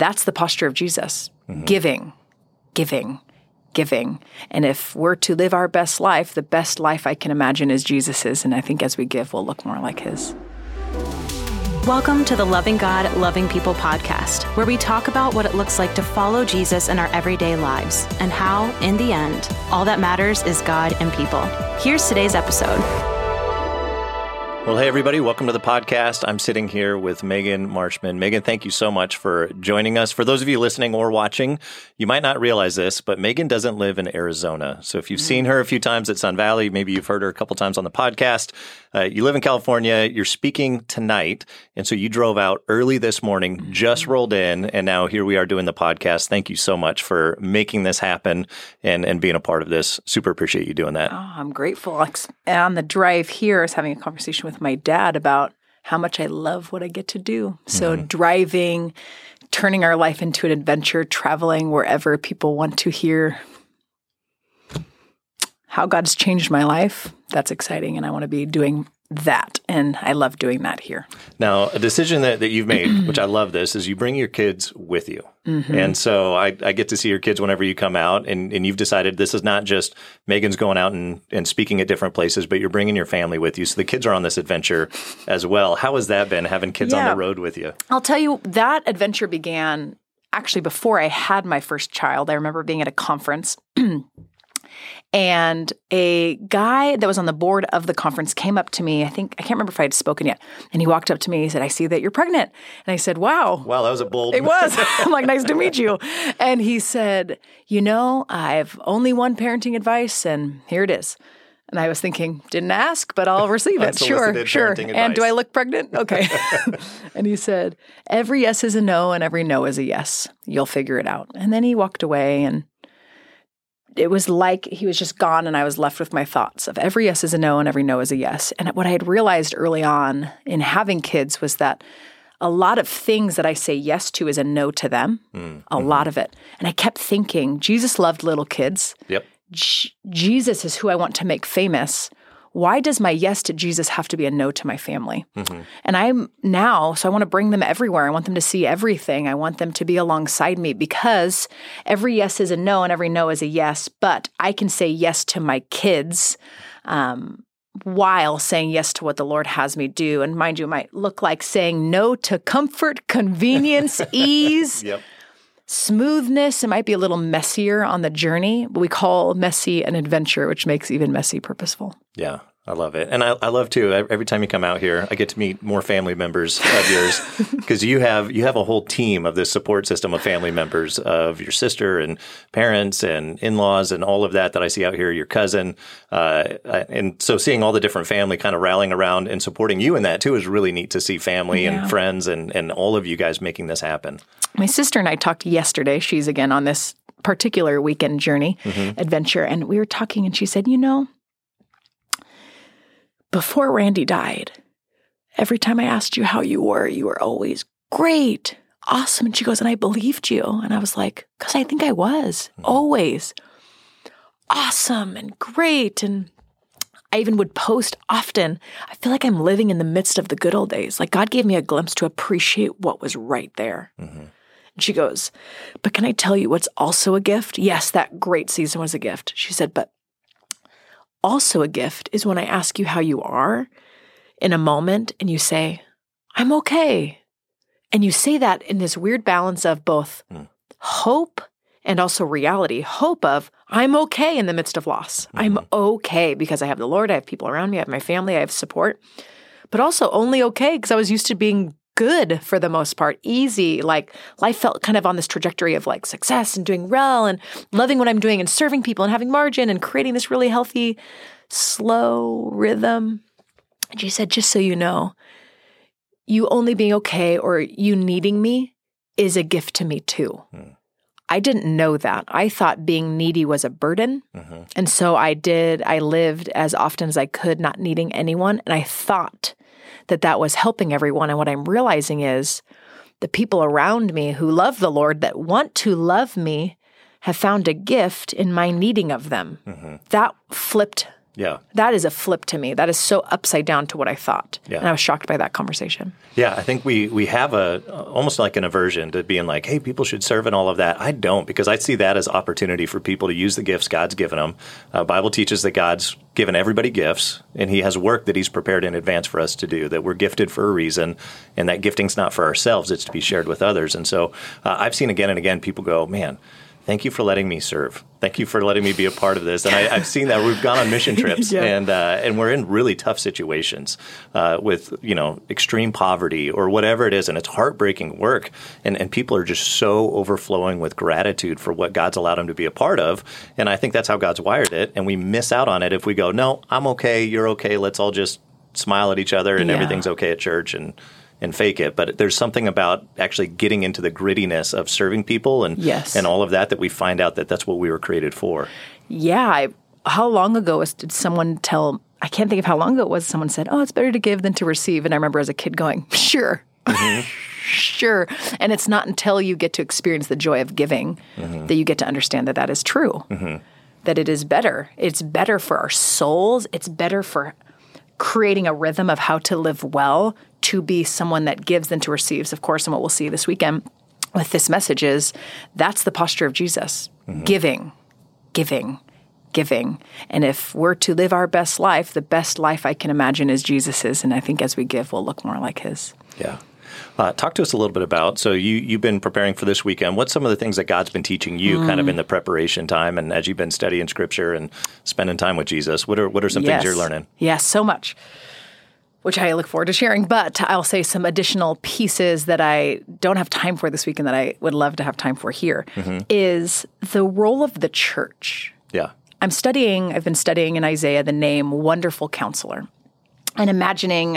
that's the posture of Jesus. Giving, giving, giving. And if we're to live our best life, the best life I can imagine is Jesus's. And I think as we give, we'll look more like his. Welcome to the Loving God, Loving People podcast, where we talk about what it looks like to follow Jesus in our everyday lives and how, in the end, all that matters is God and people. Here's today's episode. Well, hey, everybody. Welcome to the podcast. I'm sitting here with Megan Marchman. Megan, thank you so much for joining us. For those of you listening or watching, you might not realize this, but Megan doesn't live in Arizona. So if you've seen her a few times at Sun Valley, maybe you've heard her a couple times on the podcast, you live in California, you're speaking tonight, and so you drove out early this morning, just rolled in, and now here we are doing the podcast. Thank you so much for making this happen and being a part of this. Super appreciate you doing that. Oh, I'm grateful. On the drive here, I was having a conversation with my dad about how much I love what I get to do. So driving, turning our life into an adventure, traveling wherever people want to hear how God's changed my life, that's exciting. And I want to be doing that. And I love doing that here. Now, a decision that you've made, which I love this, is you bring your kids with you. And so I get to see your kids whenever you come out, and you've decided this is not just Megan's going out and speaking at different places, but you're bringing your family with you. So the kids are on this adventure as well. How has that been, having kids on the road with you? I'll tell you, that adventure began actually before I had my first child. I remember being at a conference and a guy that was on the board of the conference came up to me. I can't remember if I had spoken yet. And he walked up to me. He said, "I see that you're pregnant." And I said, "Wow." Wow, that was a bold. It was. I'm like, "Nice to meet you." And he said, "I've only one parenting advice, and here it is." And I was thinking, didn't ask, but I'll receive it. Sure. And do I look pregnant? Okay. And he said, "Every yes is a no, and every no is a yes. You'll figure it out." And then he walked away, and it was like he was just gone, and I was left with my thoughts of every yes is a no and every no is a yes. And what I had realized early on in having kids was that a lot of things that I say yes to is a no to them, a lot of it. And I kept thinking, Jesus loved little kids. Yep. Jesus is who I want to make famous. Why does my yes to Jesus have to be a no to my family? And I want to bring them everywhere. I want them to see everything. I want them to be alongside me because every yes is a no and every no is a yes, but I can say yes to my kids while saying yes to what the Lord has me do. And mind you, it might look like saying no to comfort, convenience, ease, smoothness. It might be a little messier on the journey, but we call messy an adventure, which makes even messy purposeful. Yeah, I love it. And I love, too, every time you come out here, I get to meet more family members of yours because you have a whole team of this support system of family members of your sister and parents and in-laws and all of that I see out here, your cousin. And so seeing all the different family kind of rallying around and supporting you in that, too, is really neat to see family and friends and all of you guys making this happen. My sister and I talked yesterday. She's, again, on this particular weekend journey adventure. And we were talking and she said, before Randy died, every time I asked you how you were always great, awesome. And she goes, and I believed you. And I was like, because I think I was always awesome and great. And I even would post often. I feel like I'm living in the midst of the good old days. Like God gave me a glimpse to appreciate what was right there. And she goes, but can I tell you what's also a gift? Yes, that great season was a gift. She said, but also a gift is when I ask you how you are in a moment and you say, I'm okay. And you say that in this weird balance of both hope and also reality. Hope of I'm okay in the midst of loss. I'm okay because I have the Lord, I have people around me, I have my family, I have support. But also only okay because I was used to being good for the most part, easy. Like life felt kind of on this trajectory of like success and doing well and loving what I'm doing and serving people and having margin and creating this really healthy, slow rhythm. And she said, just so you know, you only being okay or you needing me is a gift to me too. I didn't know that. I thought being needy was a burden. And so I lived as often as I could, not needing anyone. And I thought that was helping everyone. And what I'm realizing is the people around me who love the Lord, that want to love me, have found a gift in my needing of them. That flipped Yeah. That is a flip to me. That is so upside down to what I thought. Yeah. And I was shocked by that conversation. Yeah, I think we have almost like an aversion to being like, hey, people should serve and all of that. I don't, because I see that as opportunity for people to use the gifts God's given them. Bible teaches that God's given everybody gifts, and he has work that he's prepared in advance for us to do, that we're gifted for a reason, and that gifting's not for ourselves, it's to be shared with others. And so I've seen again and again people go, man, thank you for letting me serve. Thank you for letting me be a part of this. And I've seen that. We've gone on mission trips, and we're in really tough situations with extreme poverty or whatever it is, and it's heartbreaking work. And people are just so overflowing with gratitude for what God's allowed them to be a part of. And I think that's how God's wired it. And we miss out on it if we go, no, I'm okay, you're okay. Let's all just smile at each other, and everything's okay at church and fake it. But there's something about actually getting into the grittiness of serving people and all of that we find out that that's what we were created for. Yeah. How long ago did someone tell, I can't think of how long ago it was, someone said, oh, it's better to give than to receive. And I remember as a kid going, sure. Sure. And it's not until you get to experience the joy of giving that you get to understand that that is true, that it is better. It's better for our souls. It's better for creating a rhythm of how to live well, to be someone that gives than to receives, of course. And what we'll see this weekend with this message is that's the posture of Jesus. Giving. And if we're to live our best life, the best life I can imagine is Jesus's. And I think as we give, we'll look more like his. Yeah. Talk to us a little bit about, so you've been preparing for this weekend. What's some of the things that God's been teaching you kind of in the preparation time and as you've been studying Scripture and spending time with Jesus? What are some things you're learning? Yes, so much, which I look forward to sharing. But I'll say some additional pieces that I don't have time for this weekend that I would love to have time for here is the role of the church. Yeah. I've been studying in Isaiah the name Wonderful Counselor and imagining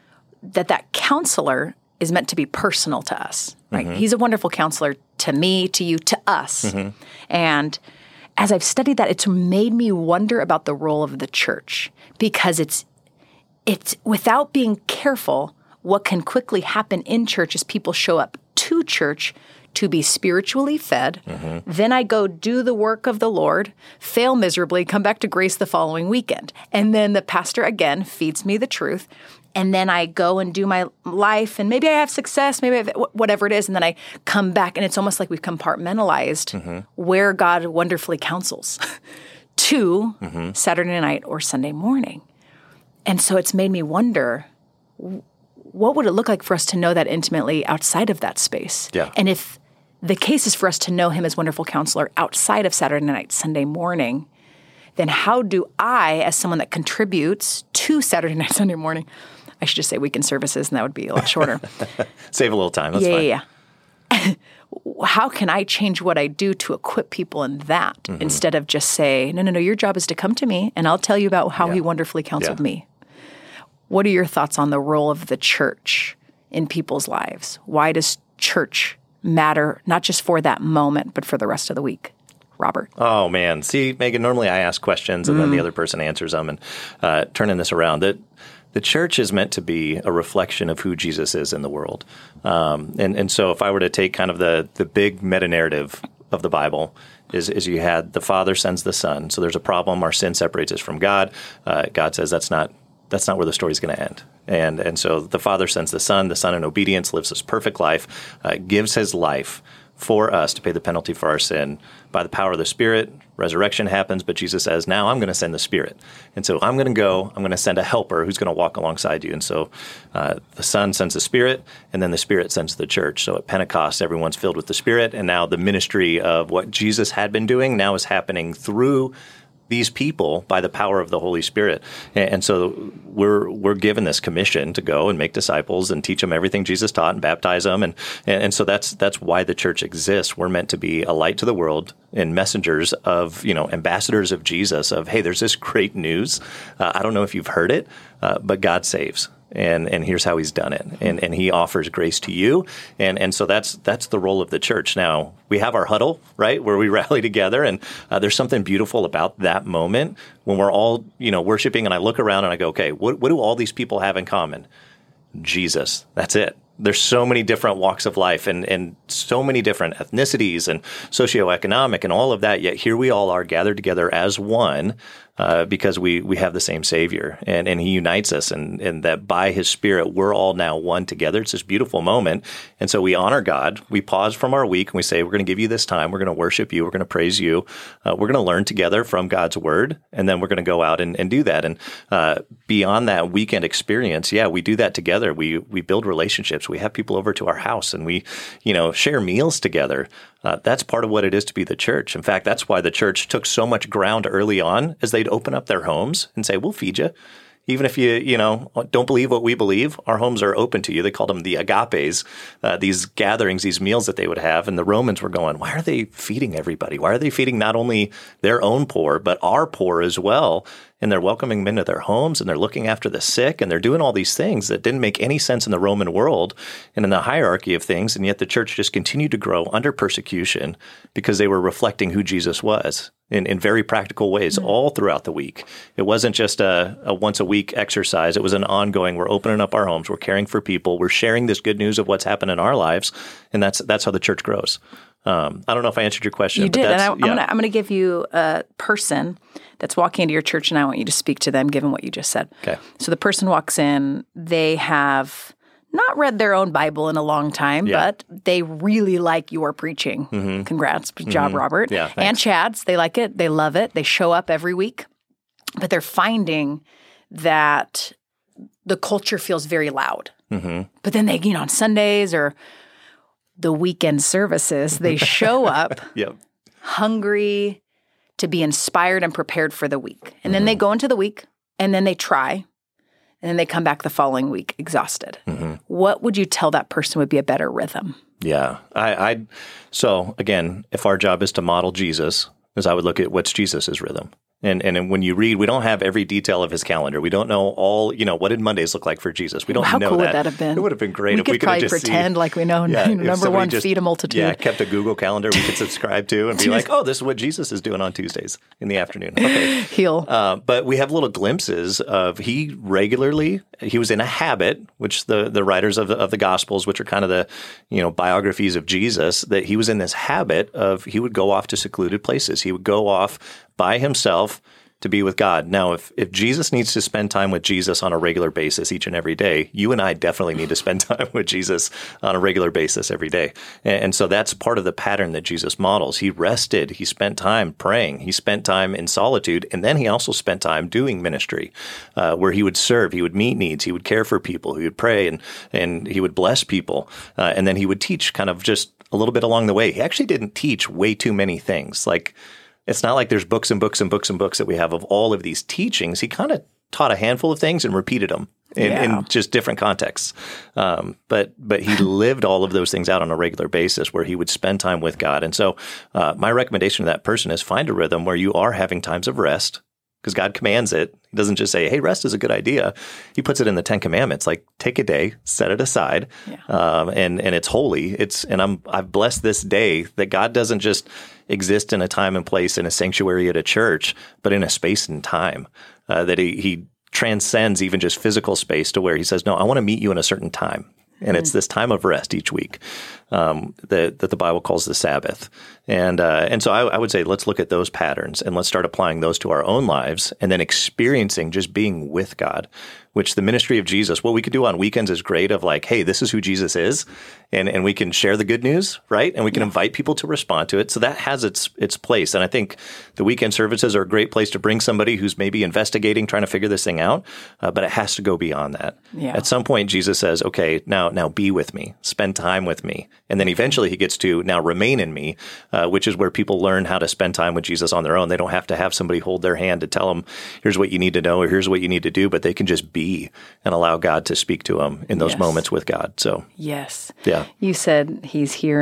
that counselor is meant to be personal to us, right? He's a wonderful counselor to me, to you, to us. And as I've studied that, it's made me wonder about the role of the church, because it's without being careful, what can quickly happen in church is people show up to church to be spiritually fed. Then I go do the work of the Lord, fail miserably, come back to grace the following weekend. And then the pastor again feeds me the truth. And then I go and do my life, and maybe I have success, maybe I have whatever it is, and then I come back, and it's almost like we've compartmentalized where God wonderfully counsels to Saturday night or Sunday morning. And so it's made me wonder, what would it look like for us to know that intimately outside of that space? Yeah. And if the case is for us to know him as wonderful counselor outside of Saturday night, Sunday morning, then how do I, as someone that contributes to Saturday night, Sunday morning, I should just say weekend services, and that would be a lot shorter. Save a little time. That's fine. Yeah. How can I change what I do to equip people in that instead of just say, no, your job is to come to me, and I'll tell you about how he wonderfully counseled me. What are your thoughts on the role of the church in people's lives? Why does church matter, not just for that moment, but for the rest of the week? Robert. Oh, man. See, Megan, normally I ask questions and then the other person answers them, and turning this around. The church is meant to be a reflection of who Jesus is in the world. And so if I were to take kind of the big meta-narrative of the Bible, is you had the Father sends the Son. So there's a problem. Our sin separates us from God. God says that's not where the story's going to end. And so the Father sends the Son in obedience lives this perfect life, gives his life for us to pay the penalty for our sin. By the power of the Spirit, resurrection happens, but Jesus says, now I'm going to send the Spirit. And so I'm going to send a helper who's going to walk alongside you. And so the Son sends the Spirit, and then the Spirit sends the church. So at Pentecost, everyone's filled with the Spirit, and now the ministry of what Jesus had been doing now is happening through these people by the power of the Holy Spirit. And so we're given this commission to go and make disciples and teach them everything Jesus taught and baptize them. And so that's why the church exists. We're meant to be a light to the world and messengers of, ambassadors of Jesus, of, hey, there's this great news. I don't know if you've heard it, but God saves. And here's how he's done it. And he offers grace to you. And so that's the role of the church. Now, we have our huddle, right, where we rally together. And there's something beautiful about that moment when we're all, worshiping. And I look around and I go, okay, what do all these people have in common? Jesus. That's it. There's so many different walks of life and so many different ethnicities and socioeconomic and all of that. Yet here we all are gathered together as one because we have the same Savior, and He unites us, and that by His Spirit we're all now one together. It's this beautiful moment, and so we honor God. We pause from our week and we say, we're going to give you this time. We're going to worship you. We're going to praise you. We're going to learn together from God's Word, and then we're going to go out and do that. And beyond that weekend experience, we do that together. We build relationships. We have people over to our house, and we share meals together. That's part of what it is to be the church. In fact, that's why the church took so much ground early on, as they'd open up their homes and say, we'll feed you. Even if you don't believe what we believe, our homes are open to you. They called them the agapes, these gatherings, these meals that they would have. And the Romans were going, why are they feeding everybody? Why are they feeding not only their own poor, but our poor as well? And they're welcoming them into their homes, and they're looking after the sick, and they're doing all these things that didn't make any sense in the Roman world and in the hierarchy of things. And yet the church just continued to grow under persecution because they were reflecting who Jesus was in very practical ways all throughout the week. It wasn't just a once a week exercise. It was an ongoing, we're opening up our homes, we're caring for people, we're sharing this good news of what's happened in our lives. And that's how the church grows. I don't know if I answered your question. You did. And I'm going to give you a person that's walking into your church, and I want you to speak to them, given what you just said. Okay. So the person walks in, they have not read their own Bible in a long time, but they really like your preaching. Mm-hmm. Congrats. Good job, Robert. Yeah, thanks. And Chad's. They like it. They love it. They show up every week. But they're finding that the culture feels very loud. Mm-hmm. But then they, on Sundays or the weekend services, they show up hungry to be inspired and prepared for the week. And then they go into the week, and then they try, and then they come back the following week exhausted. Mm-hmm. What would you tell that person would be a better rhythm? Yeah. So again, if our job is to model Jesus, as I would look at what's Jesus's rhythm. And when you read, we don't have every detail of his calendar. We don't know all, what did Mondays look like for Jesus? We don't know that. How cool would that have been? It would have been great if we could probably pretend like we know, number one, feed a multitude. Yeah, kept a Google calendar we could subscribe to and be like, oh, this is what Jesus is doing on Tuesdays in the afternoon. Okay. Heal. But we have little glimpses of he was in a habit, which the writers of the Gospels, which are kind of the, biographies of Jesus, that he was in this habit of he would go off to secluded places. He would go off by himself to be with God. Now, if Jesus needs to spend time with Jesus on a regular basis each and every day, you and I definitely need to spend time with Jesus on a regular basis every day. And so that's part of the pattern that Jesus models. He rested. He spent time praying. He spent time in solitude. And then he also spent time doing ministry where he would serve. He would meet needs. He would care for people. He would pray and he would bless people. And then he would teach kind of just a little bit along the way. He actually didn't teach way too many things. It's not like there's books and books and books and books that we have of all of these teachings. He kind of taught a handful of things and repeated them in just different contexts. But he lived all of those things out on a regular basis where he would spend time with God. And so my recommendation to that person is find a rhythm where you are having times of rest, because God commands it. He doesn't just say, hey, rest is a good idea. He puts it in the 10 Commandments, like take a day, set it aside, and it's holy. I've blessed this day that God doesn't just exist in a time and place in a sanctuary at a church, but in a space and time, that he transcends even just physical space to where he says, no, I want to meet you in a certain time. And it's this time of rest each week that the Bible calls the Sabbath. And so I would say let's look at those patterns and let's start applying those to our own lives and then experiencing just being with God, which the ministry of Jesus, what we could do on weekends is great of like, hey, this is who Jesus is. And we can share the good news, right? And we can invite people to respond to it. So that has its place. And I think the weekend services are a great place to bring somebody who's maybe investigating, trying to figure this thing out. But it has to go beyond that. Yeah. At some point, Jesus says, okay, now be with me, spend time with me. And then eventually he gets to now remain in me, which is where people learn how to spend time with Jesus on their own. They don't have to have somebody hold their hand to tell them, here's what you need to know or here's what you need to do, but they can just be and allow God to speak to them in those moments with God. So, yes. Yeah. You said he's here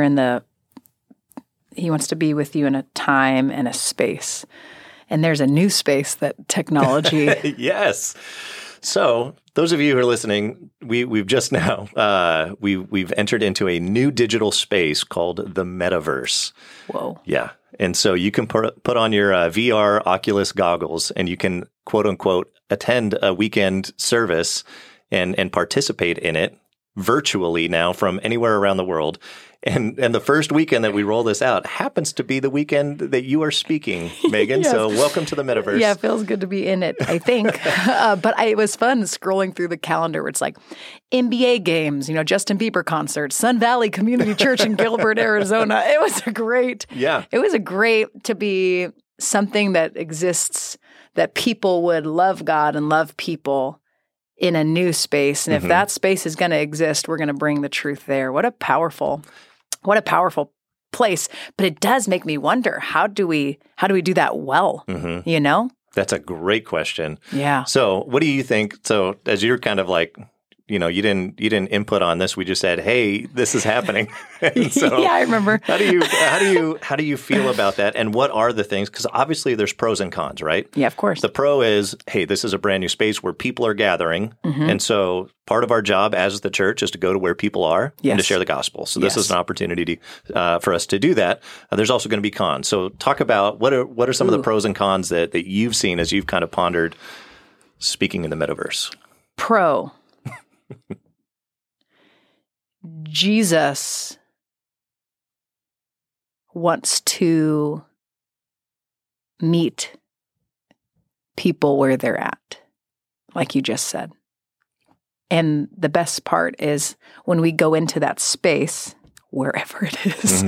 he wants to be with you in a time and a space. And there's a new space that technology. Yes. So those of you who are listening, we've just now, we've entered into a new digital space called the metaverse. Whoa. Yeah. And so you can put on your VR Oculus goggles and you can, quote unquote, attend a weekend service and participate in it virtually now from anywhere around the world. And the first weekend that we roll this out happens to be the weekend that you are speaking, Megan. Yes. So welcome to the metaverse. Yeah, it feels good to be in it, I think. It was fun scrolling through the calendar where it's like NBA games, Justin Bieber concert, Sun Valley Community Church in Gilbert, Arizona. It was a great to be something that exists, that people would love God and love people in a new space. And if that space is going to exist, we're going to bring the truth there. What a powerful place. But it does make me wonder, how do we do that well? That's a great question. Yeah. So what do you think? So as you're kind of like, you didn't input on this. We just said, "Hey, this is happening." So yeah, I remember. How do you feel about that? And what are the things? Because obviously there's pros and cons, right? Yeah, of course. The pro is, hey, this is a brand new space where people are gathering, and so part of our job as the church is to go to where people are and to share the gospel. So this is an opportunity for us to do that. There's also going to be cons. So talk about what are some of the pros and cons that you've seen as you've kind of pondered speaking in the metaverse. Pro. Jesus wants to meet people where they're at, like you just said. And the best part is when we go into that space, wherever it is,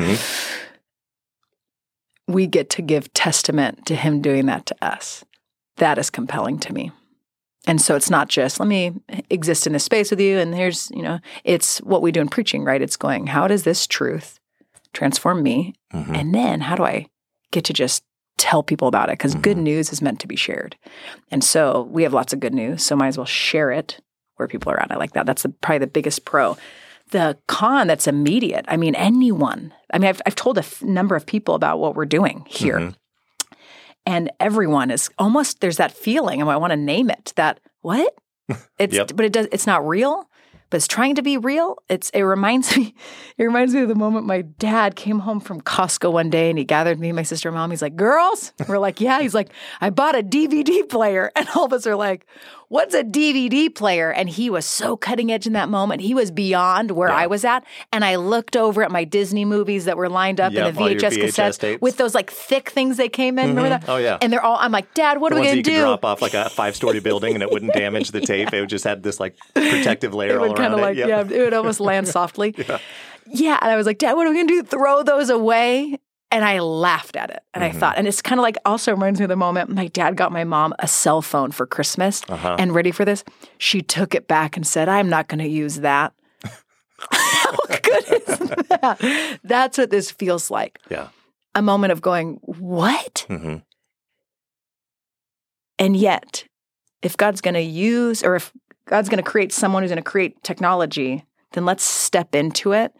we get to give testament to him doing that to us. That is compelling to me. And so it's not just, let me exist in this space with you, and here's, it's what we do in preaching, right? It's going, how does this truth transform me? And then how do I get to just tell people about it? Because good news is meant to be shared. And so we have lots of good news, so might as well share it where people are at. I like that. That's probably the biggest pro. The con that's immediate, anyone. I've told a number of people about what we're doing here. And everyone is almost, there's that feeling, and I want to name it, that what? But it's not real, but it's trying to be real. It reminds me of the moment my dad came home from Costco one day and he gathered me and my sister and mom. He's like, girls? We're like, yeah. He's like, I bought a DVD player. And all of us are like, what's a DVD player? And he was so cutting edge in that moment. He was beyond where I was at. And I looked over at my Disney movies that were lined up in a VHS cassette tapes. With those like thick things they came in. Remember that? Oh, yeah. And I'm like, Dad, what are we going to do? You could drop off like a 5-story building and it wouldn't damage the tape. It would just have this like protective layer all around it. It would almost land softly. Yeah. And I was like, Dad, what are we going to do? Throw those away? And I laughed at it. And I thought, and it's kind of like, also reminds me of the moment my dad got my mom a cell phone for Christmas. And ready for this? She took it back and said, I'm not going to use that. How good is that? That's what this feels like. Yeah. A moment of going, what? And yet, if God's going to use, or if God's going to create someone who's going to create technology, then let's step into it,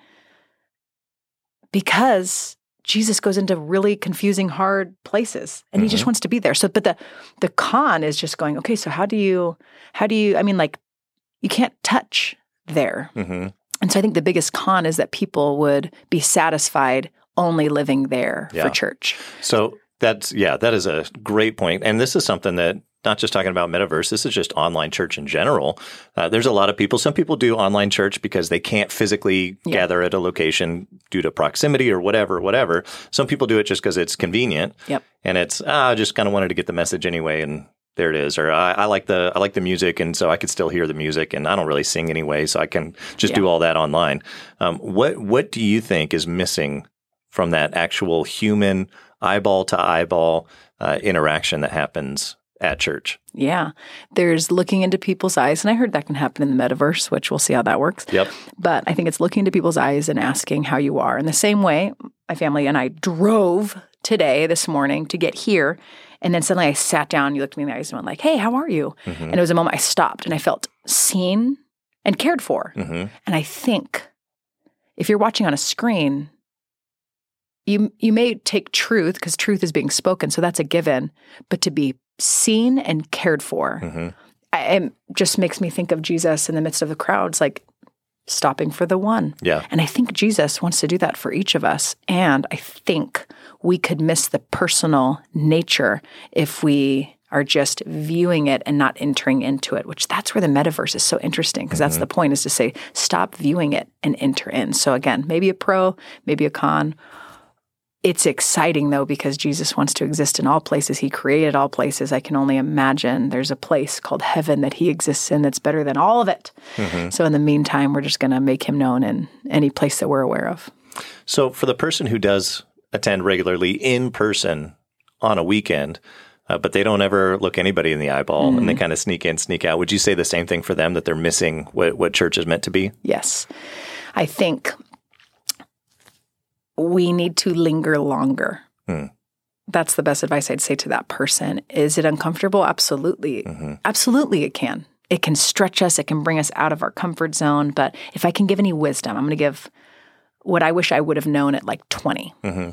because Jesus goes into really confusing, hard places, and he just wants to be there. So, but the con is just going, okay, so how do you, you can't touch there. And so I think the biggest con is that people would be satisfied only living there for church. So that is a great point. And this is something that, not just talking about metaverse, this is just online church in general. There's a lot of people. Some people do online church because they can't physically gather at a location due to proximity or whatever. Some people do it just because it's convenient. And it's, I just kind of wanted to get the message anyway, and there it is. Or I like the music, and so I could still hear the music, and I don't really sing anyway, so I can just do all that online. What do you think is missing from that actual human eyeball to eyeball interaction that happens at church? Yeah. There's looking into people's eyes, and I heard that can happen in the metaverse, which we'll see how that works. But I think it's looking into people's eyes and asking how you are. In the same way, my family and I drove this morning to get here, and then suddenly I sat down, you looked me in the eyes and went like, hey, how are you? And it was a moment I stopped and I felt seen and cared for. And I think if you're watching on a screen, you may take truth, because truth is being spoken, so that's a given, but to be seen and cared for, it just makes me think of Jesus in the midst of the crowds, like stopping for the one. And I think Jesus wants to do that for each of us. And I think we could miss the personal nature if we are just viewing it and not entering into it, which that's where the metaverse is so interesting, because that's the point, is to say, stop viewing it and enter in. So again, maybe a pro, maybe a con. It's exciting, though, because Jesus wants to exist in all places. He created all places. I can only imagine there's a place called heaven that he exists in that's better than all of it. So in the meantime, we're just going to make him known in any place that we're aware of. So for the person who does attend regularly in person on a weekend, but they don't ever look anybody in the eyeball and they kind of sneak in, sneak out, would you say the same thing for them, that they're missing what church is meant to be? Yes. I think we need to linger longer. That's the best advice I'd say to that person. Is it uncomfortable? Absolutely. Absolutely it can. It can stretch us. It can bring us out of our comfort zone. But if I can give any wisdom, I'm going to give what I wish I would have known at like 20.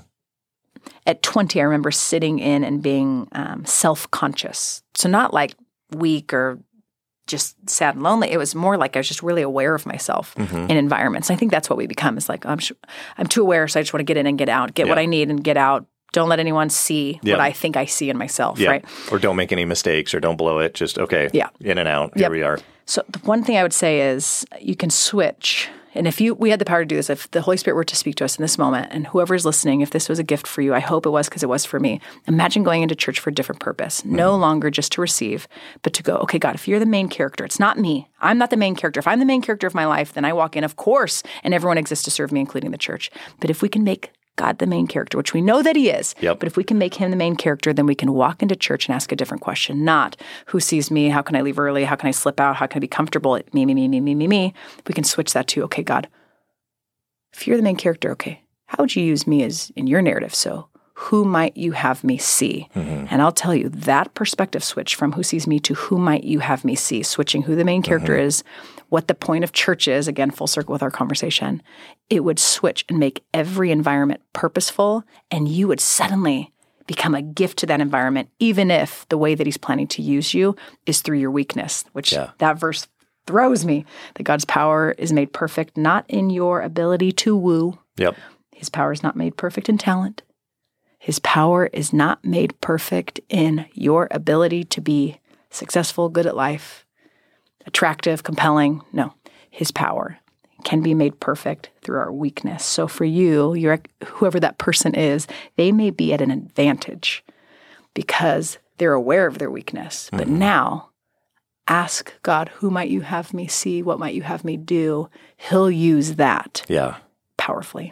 At 20, I remember sitting in and being self-conscious. So not like weak or just sad and lonely. It was more like I was just really aware of myself in environments. I think that's what we become. Is like, I'm too aware, so I just want to get in and get out, get what I need and get out. Don't let anyone see what I think I see in myself, right? Or don't make any mistakes, or don't blow it. Just, in and out. Here we are. So the one thing I would say is you can switch. And if we had the power to do this, if the Holy Spirit were to speak to us in this moment, and whoever's listening, if this was a gift for you, I hope it was, because it was for me. Imagine going into church for a different purpose, no longer just to receive, but to go, okay, God, if you're the main character, it's not me. I'm not the main character. If I'm the main character of my life, then I walk in, of course, and everyone exists to serve me, including the church. But if we can make God the main character, which we know that he is, but if we can make him the main character, then we can walk into church and ask a different question, not who sees me, how can I leave early, how can I slip out, how can I be comfortable, me. We can switch that to, okay, God, if you're the main character, okay, how would you use me as in your narrative? So who might you have me see? And I'll tell you, that perspective switch from who sees me to who might you have me see, switching who the main character is, what the point of church is, again, full circle with our conversation, it would switch and make every environment purposeful, and you would suddenly become a gift to that environment, even if the way that he's planning to use you is through your weakness, which that verse throws me, that God's power is made perfect not in your ability to woo. His power is not made perfect in talent. His power is not made perfect in your ability to be successful, good at life, attractive, compelling. No, his power can be made perfect through our weakness. So for you, whoever that person is, they may be at an advantage because they're aware of their weakness. But now, ask God, who might you have me see? What might you have me do? He'll use that powerfully.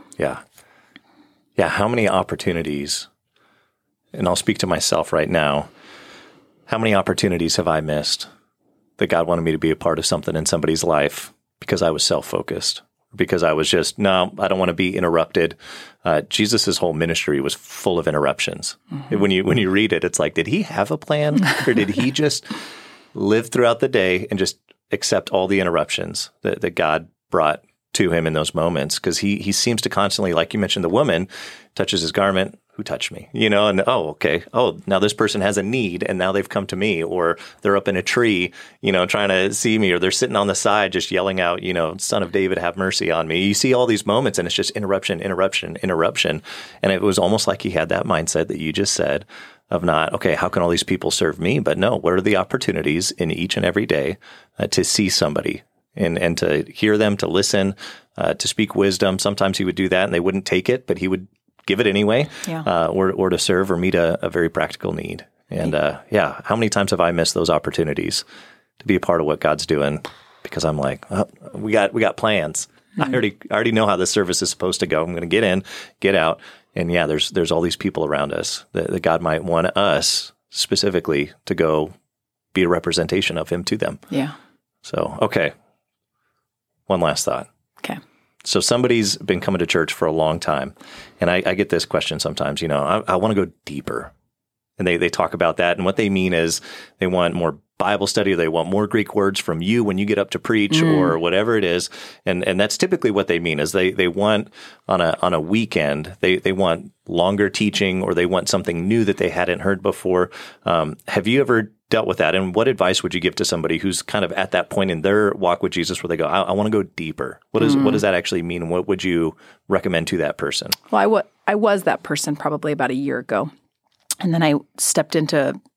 How many opportunities, and I'll speak to myself right now, how many opportunities have I missed that God wanted me to be a part of something in somebody's life because I was self-focused, because I was just, no, I don't want to be interrupted. Jesus' whole ministry was full of interruptions. When you read it, it's like, did he have a plan, or did he just live throughout the day and just accept all the interruptions that God brought to him in those moments? Because he seems to constantly, like you mentioned, the woman touches his garment, who touched me? And now this person has a need, and now they've come to me, or they're up in a tree, trying to see me, or they're sitting on the side just yelling out, Son of David, have mercy on me. You see all these moments, and it's just interruption. And it was almost like he had that mindset that you just said, of not, okay, how can all these people serve me? But no, what are the opportunities in each and every day to see somebody and to hear them, to listen, to speak wisdom? Sometimes he would do that and they wouldn't take it, but he would give it anyway, or to serve or meet a very practical need. And how many times have I missed those opportunities to be a part of what God's doing because I'm like, we got plans. I already know how this service is supposed to go. I'm going to get in, get out. And there's all these people around us that God might want us specifically to go be a representation of him to them. So, okay. One last thought. Okay. So somebody's been coming to church for a long time, and I get this question sometimes, I want to go deeper. And they talk about that, and what they mean is they want more Bible study, or they want more Greek words from you when you get up to preach, or whatever it is. And that's typically what they mean, is they want on a weekend, they want longer teaching, or they want something new that they hadn't heard before. Have you ever dealt with that? And what advice would you give to somebody who's kind of at that point in their walk with Jesus where they go, I want to go deeper? What does that actually mean? And what would you recommend to that person? Well, I was that person probably about a year ago. And then I stepped into,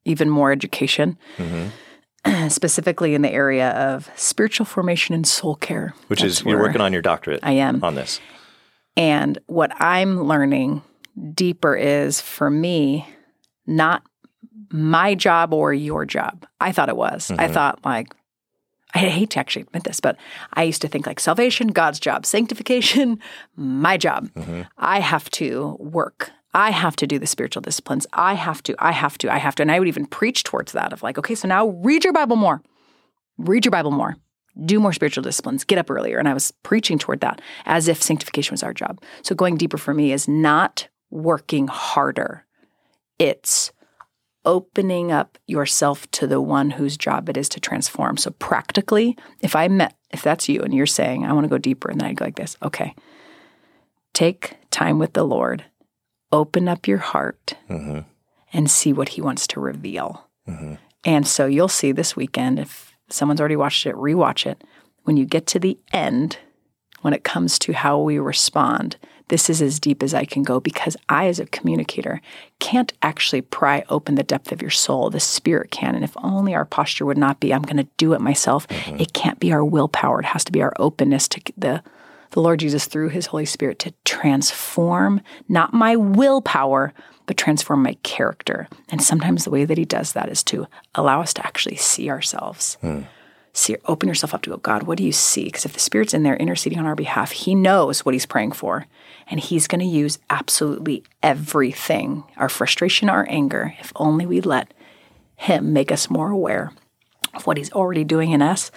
even more education, specifically in the area of spiritual formation and soul care. Which is, you're working on your doctorate. I am. On this. And what I'm learning deeper is, for me, not my job or your job. I thought it was. I thought, like, I hate to actually admit this, but I used to think like salvation, God's job, sanctification, my job. I have to work. I have to do the spiritual disciplines. I have to. And I would even preach towards that of like, okay, so now read your Bible more. Read your Bible more. Do more spiritual disciplines. Get up earlier. And I was preaching toward that as if sanctification was our job. So going deeper for me is not working harder. It's opening up yourself to the one whose job it is to transform. So practically, if that's you and you're saying, I want to go deeper, and then I'd go like this, okay, take time with the Lord, open up your heart, and see what he wants to reveal. And so you'll see this weekend, if someone's already watched it, rewatch it. When you get to the end, when it comes to how we respond, this is as deep as I can go, because I, as a communicator, can't actually pry open the depth of your soul. The Spirit can. And if only our posture would not be, I'm going to do it myself. It can't be our willpower. It has to be our openness to the Lord Jesus through his Holy Spirit to transform, not my willpower, but transform my character. And sometimes the way that he does that is to allow us to actually see ourselves. Open yourself up to go, God, what do you see? Because if the Spirit's in there interceding on our behalf, he knows what he's praying for. And he's going to use absolutely everything, our frustration, our anger, if only we let him make us more aware of what he's already doing in us,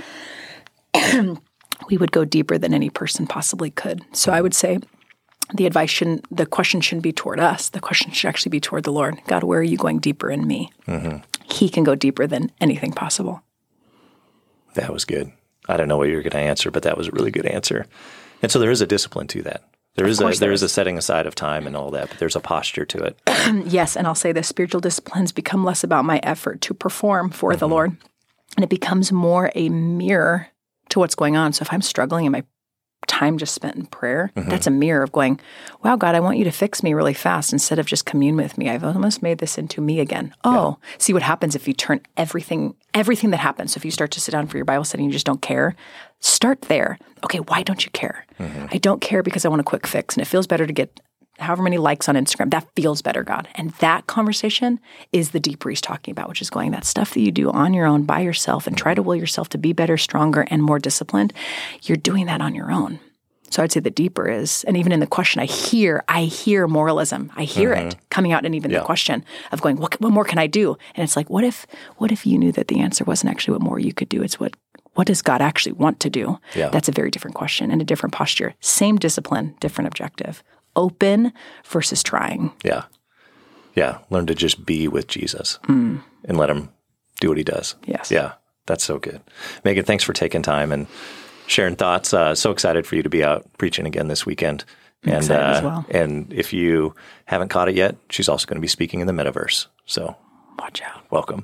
we would go deeper than any person possibly could. So I would say the question shouldn't be toward us. The question should actually be toward the Lord. God, where are you going deeper in me? He can go deeper than anything possible. That was good. I don't know what you were going to answer, but that was a really good answer. And so there is a discipline to that. There is a setting aside of time and all that, but there's a posture to it. Yes, and I'll say this, spiritual disciplines become less about my effort to perform for the Lord, and it becomes more a mirror to what's going on. So if I'm struggling in my time just spent in prayer, that's a mirror of going, wow, God, I want you to fix me really fast instead of just commune with me. I've almost made this into me again. See what happens if you turn everything that happens. So if you start to sit down for your Bible study and you just don't care, start there. Okay, why don't you care? I don't care because I want a quick fix, and it feels better to get however many likes on Instagram. That feels better, God. And that conversation is the deeper he's talking about, which is going, that stuff that you do on your own by yourself and try to will yourself to be better, stronger, and more disciplined, you're doing that on your own. So I'd say the deeper is, and even in the question, I hear moralism. I hear it coming out in even the question of going, what more can I do? And it's like, what if you knew that the answer wasn't actually what more you could do? It's what does God actually want to do? That's a very different question and a different posture. Same discipline, different objective. Open versus trying. Yeah. Learn to just be with Jesus and let him do what he does. Yes. Yeah. That's so good. Megan, thanks for taking time and sharing thoughts. So excited for you to be out preaching again this weekend. I'm excited as well. And if you haven't caught it yet, she's also going to be speaking in the metaverse. So watch out. Welcome.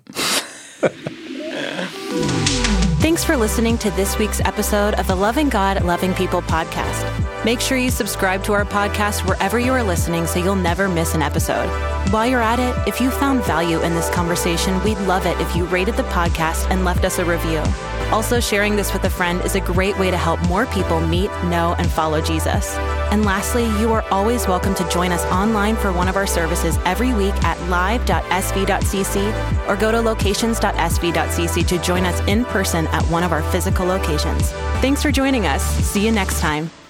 Thanks for listening to this week's episode of the Loving God, Loving People podcast. Make sure you subscribe to our podcast wherever you are listening so you'll never miss an episode. While you're at it, if you found value in this conversation, we'd love it if you rated the podcast and left us a review. Also, sharing this with a friend is a great way to help more people meet, know, and follow Jesus. And lastly, you are always welcome to join us online for one of our services every week at live.sv.cc or go to locations.sv.cc to join us in person at one of our physical locations. Thanks for joining us. See you next time.